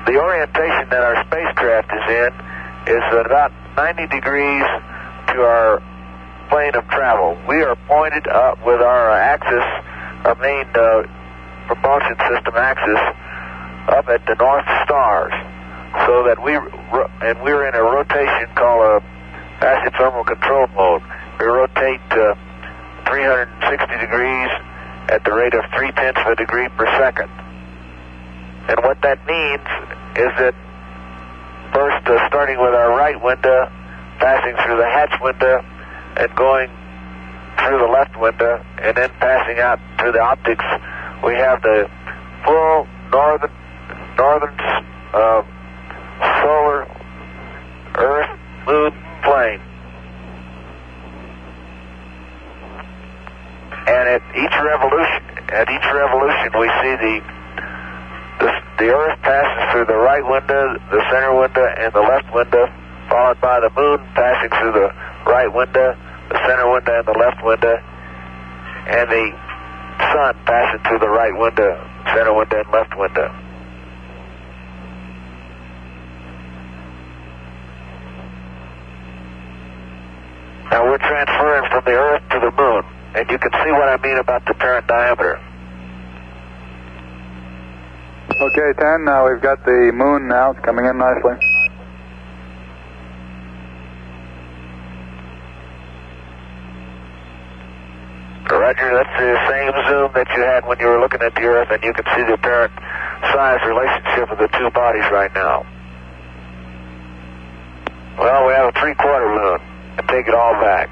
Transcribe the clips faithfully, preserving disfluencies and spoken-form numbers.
the orientation that our spacecraft is in is about ninety degrees to our plane of travel. We are pointed up with our axis, our main uh, propulsion system axis, up at the North Stars, so that we, and we're in a rotation called a passive thermal control mode. We rotate uh, three hundred sixty degrees at the rate of three tenths of a degree per second. And what that means is that first uh, starting with our right window, passing through the hatch window, and going through the left window, and then passing out through the optics, we have the full northern, northern uh, solar Earth Moon plane. And at each revolution, at each revolution, we see the, the the Earth passes through the right window, the center window, and the left window, followed by the Moon passing through the right window, the center window, and the left window, and the Sun passing through the right window, center window, and left window. Now we're transferring from the Earth to the Moon, and you can see what I mean about the apparent diameter. Okay, ten, now we've got the Moon now, it's coming in nicely. Roger, that's the same zoom that you had when you were looking at the Earth, and you can see the apparent size relationship of the two bodies right now. Well, we have a three-quarter moon. I take it all back.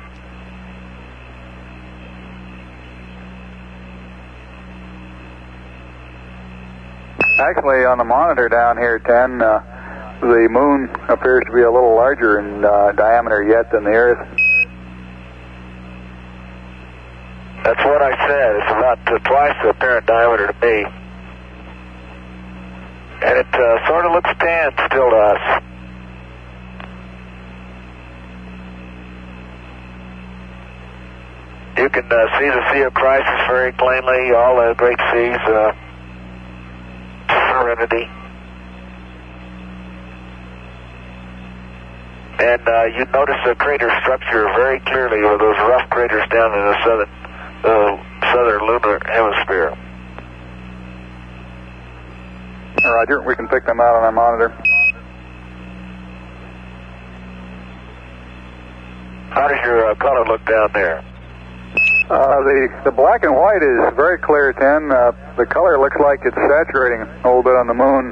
Actually, on the monitor down here, ten, uh, the Moon appears to be a little larger in uh, diameter yet than the Earth. That's what I said. It's about uh, twice the apparent diameter to me. And it uh, sort of looks tan still to us. You can uh, see the Sea of Crisis very plainly, all the great seas, uh, Serenity. And uh, you notice the crater structure very clearly with those rough craters down in the southern, uh, southern lunar hemisphere. Roger, we can pick them out on our monitor. How does your uh, color look down there? Uh, the, the black and white is very clear, ten. Uh, the color looks like it's saturating a little bit on the Moon.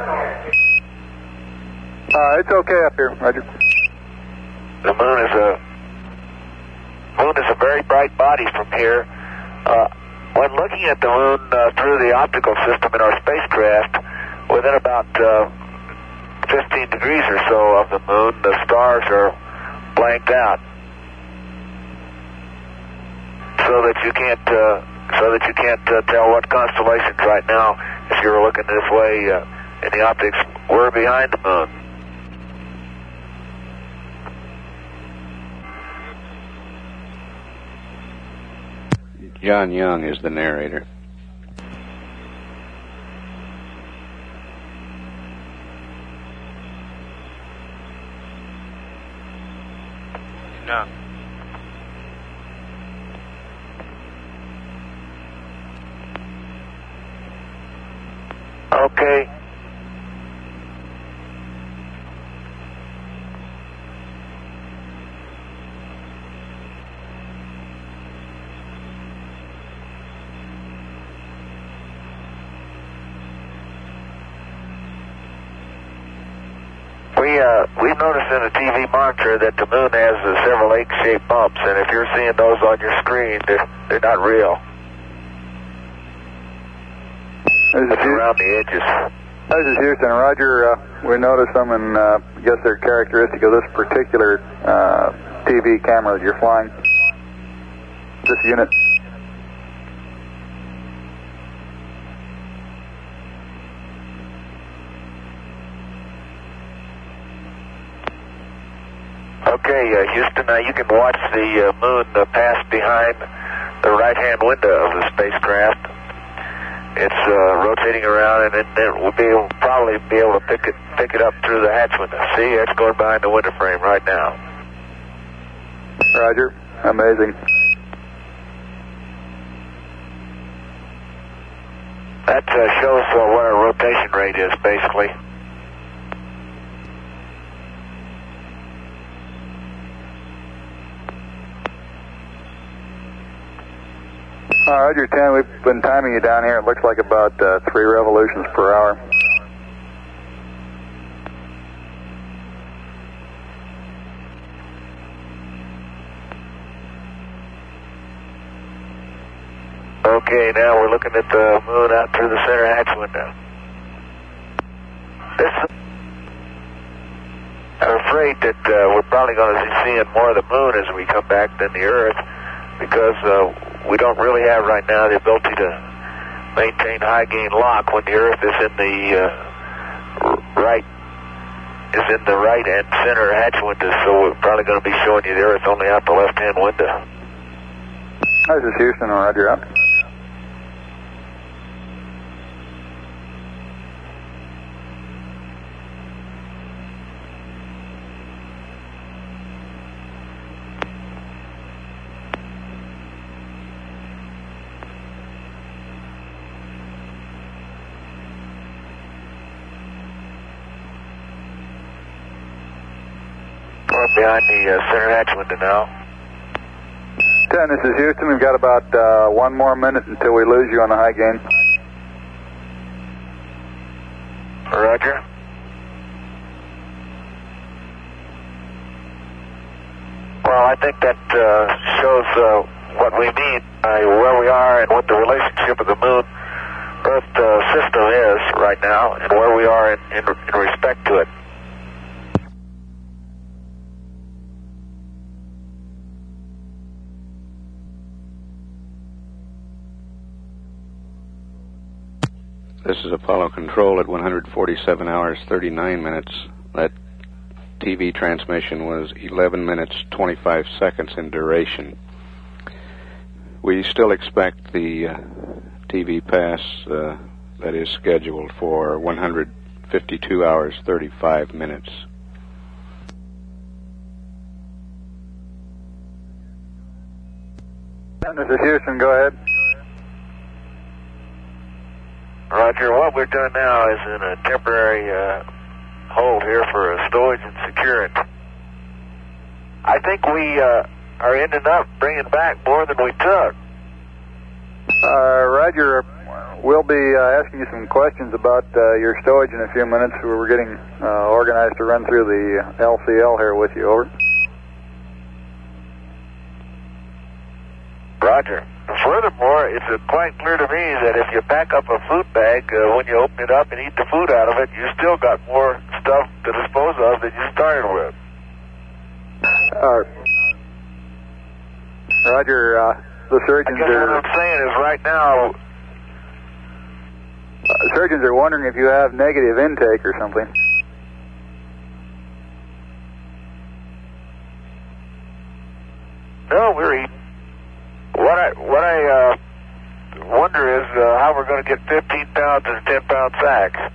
Uh, it's okay up here, Roger. The Moon is a Moon is a very bright body from here. Uh, when looking at the Moon uh, through the optical system in our spacecraft, within about uh, fifteen degrees or so of the Moon, the stars are blanked out, so that you can't uh, so that you can't uh, tell what constellations right now, if you were looking this way uh, in the optics, were behind the Moon. John Young is the narrator. No. Okay. We, uh, we noticed in the T V monitor that the Moon has uh, several egg-shaped bumps, and if you're seeing those on your screen, they're, they're not real. It's around the edges. This is Houston. Roger, uh, we noticed them, and uh, I guess they're characteristic of this particular uh, T V camera that you're flying. This unit. Okay, uh, Houston, now you can watch the uh, Moon uh, pass behind the right-hand window of the spacecraft. it's uh, rotating around, and then, then we'll be able, probably be able to pick it pick it up through the hatch window. See, it's going behind the window frame right now. Roger. Amazing. That uh, shows uh, what our rotation rate is, basically. Uh, Roger, ten, we've been timing you down here. It looks like about uh, three revolutions per hour. Okay, now we're looking at the moon out through the center hatch window. This, I'm afraid that uh, we're probably going to be seeing more of the moon as we come back than the Earth, because uh, we don't really have right now the ability to maintain high gain lock when the Earth is in the uh, right is in the right and center hatch window. So we're probably going to be showing you the Earth only out the left hand window. This is Houston. Roger out. Behind the uh, center hatch window now. ten, this is Houston. We've got about uh, one more minute until we lose you on the high gain. Roger. Well, I think that uh, shows uh, what we mean by where we are and what the relationship of the Moon-Earth uh, system is right now, and where we are in, in, in respect to it. This is Apollo Control at one hundred forty-seven hours, thirty-nine minutes. That T V transmission was eleven minutes, twenty-five seconds in duration. We still expect the uh, T V pass uh, that is scheduled for one hundred fifty-two hours, thirty-five minutes. This is Houston. Go ahead. Roger, what we're doing now is in a temporary uh, hold here for uh, storage and security. I think we uh, are ending up bringing back more than we took. Uh, Roger, we'll be uh, asking you some questions about uh, your storage in a few minutes. We're getting uh, organized to run through the L C L here with you. Over. Roger. Furthermore, it's uh, quite clear to me that if you pack up a food bag, uh, when you open it up and eat the food out of it, you still got more stuff to dispose of than you started with. Uh, Roger, uh, the surgeons I guess are... what I'm saying is right now... Uh, surgeons are wondering if you have negative intake or something. No, we're eating. What I what I uh, wonder is uh, how we're going to get fifteen pounds in a ten pound sack.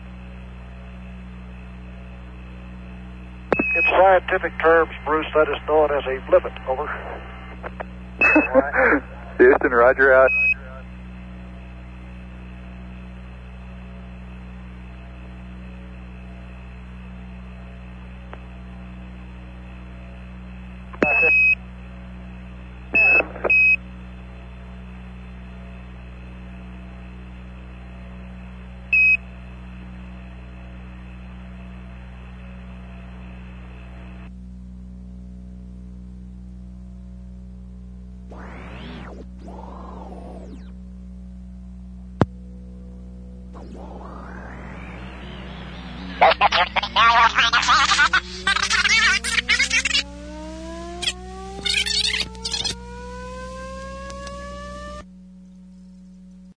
In scientific terms, Bruce, that is known as a limit. Over. Houston, Roger out. Now you're trying to